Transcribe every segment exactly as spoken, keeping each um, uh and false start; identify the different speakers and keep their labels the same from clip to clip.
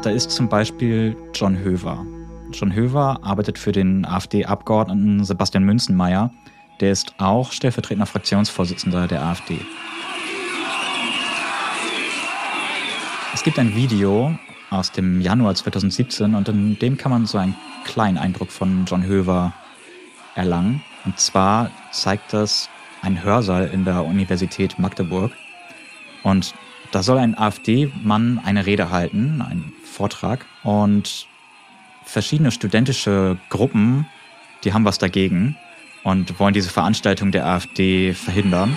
Speaker 1: Da ist zum Beispiel John Höver. John Höver arbeitet für den AfD-Abgeordneten Sebastian Münzenmaier. Der ist auch stellvertretender Fraktionsvorsitzender der AfD. Es gibt ein Video aus dem Januar zweitausendsiebzehn und in dem kann man so einen kleinen Eindruck von John Höver erlangen. Und zwar zeigt das ein Hörsaal in der Universität Magdeburg. Und da soll ein AfD-Mann eine Rede halten, einen Vortrag. Und verschiedene studentische Gruppen, die haben was dagegen und wollen diese Veranstaltung der AfD verhindern.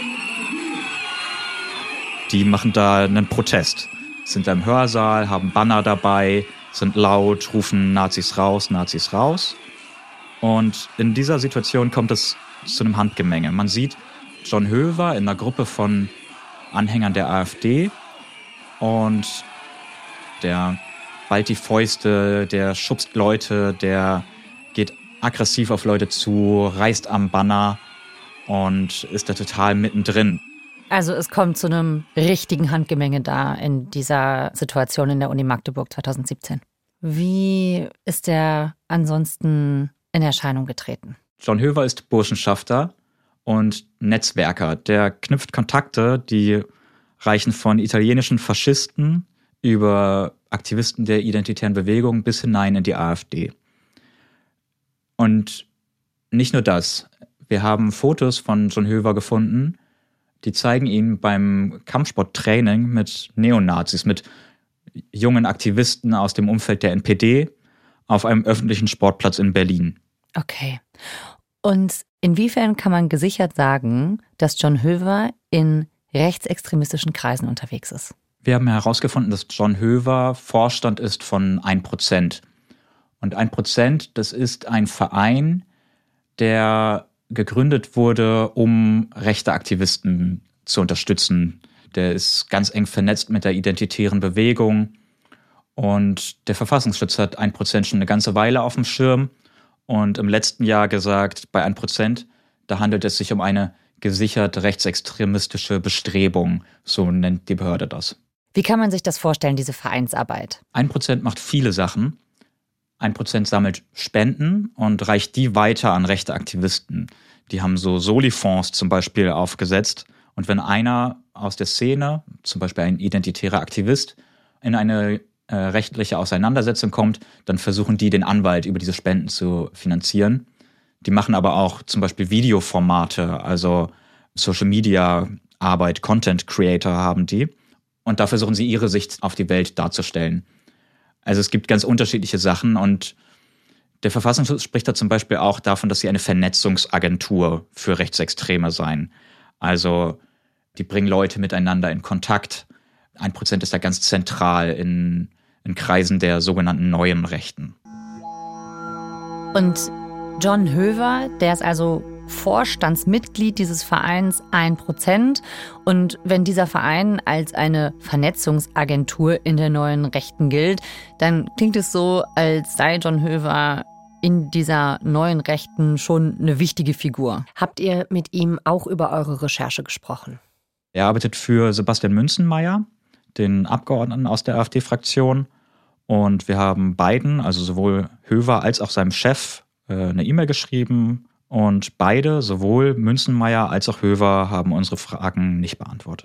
Speaker 1: Die machen da einen Protest. Sind da im Hörsaal, haben Banner dabei, sind laut, rufen Nazis raus, Nazis raus. Und in dieser Situation kommt es zu einem Handgemenge. Man sieht John Höver in einer Gruppe von Anhängern der AfD und der ballt die Fäuste, der schubst Leute, der geht aggressiv auf Leute zu, reißt am Banner und ist da total mittendrin.
Speaker 2: Also es kommt zu einem richtigen Handgemenge da in dieser Situation in der Uni Magdeburg zweitausendsiebzehn. Wie ist der ansonsten in Erscheinung getreten?
Speaker 1: John Höver ist Burschenschafter und Netzwerker. Der knüpft Kontakte, die reichen von italienischen Faschisten über Aktivisten der identitären Bewegung bis hinein in die AfD. Und nicht nur das. Wir haben Fotos von John Höver gefunden, die zeigen ihn beim Kampfsporttraining mit Neonazis, mit jungen Aktivisten aus dem Umfeld der N P D auf einem öffentlichen Sportplatz in Berlin.
Speaker 2: Okay. Und inwiefern kann man gesichert sagen, dass John Höver in rechtsextremistischen Kreisen unterwegs ist?
Speaker 1: Wir haben herausgefunden, dass John Höver Vorstand ist von ein Prozent. Und ein Prozent, das ist ein Verein, der gegründet wurde, um rechte Aktivisten zu unterstützen. Der ist ganz eng vernetzt mit der identitären Bewegung. Und der Verfassungsschutz hat ein Prozent schon eine ganze Weile auf dem Schirm. Und im letzten Jahr gesagt, bei ein Prozent, da handelt es sich um eine gesichert rechtsextremistische Bestrebung. So nennt die Behörde das.
Speaker 2: Wie kann man sich das vorstellen, diese Vereinsarbeit?
Speaker 1: Ein Prozent macht viele Sachen. Ein Prozent sammelt Spenden und reicht die weiter an rechte Aktivisten. Die haben so Soli-Fonds zum Beispiel aufgesetzt. Und wenn einer aus der Szene, zum Beispiel ein identitärer Aktivist, in eine äh, rechtliche Auseinandersetzung kommt, dann versuchen die, den Anwalt über diese Spenden zu finanzieren. Die machen aber auch zum Beispiel Videoformate, also Social-Media-Arbeit, Content-Creator haben die. Und da versuchen sie, ihre Sicht auf die Welt darzustellen. Also es gibt ganz unterschiedliche Sachen und der Verfassungsschutz spricht da zum Beispiel auch davon, dass sie eine Vernetzungsagentur für Rechtsextreme seien. Also die bringen Leute miteinander in Kontakt. Ein Prozent ist da ganz zentral in, in Kreisen der sogenannten neuen Rechten.
Speaker 2: Und John Höver, der ist also Vorstandsmitglied dieses Vereins ein Prozent. Und wenn dieser Verein als eine Vernetzungsagentur in der neuen Rechten gilt, dann klingt es so, als sei John Höver in dieser neuen Rechten schon eine wichtige Figur.
Speaker 3: Habt ihr mit ihm auch über eure Recherche gesprochen?
Speaker 1: Er arbeitet für Sebastian Münzenmaier, den Abgeordneten aus der AfD-Fraktion. Und wir haben beiden, also sowohl Höver als auch seinem Chef, eine E-Mail geschrieben. Und beide, sowohl Münzenmaier als auch Höver, haben unsere Fragen nicht beantwortet.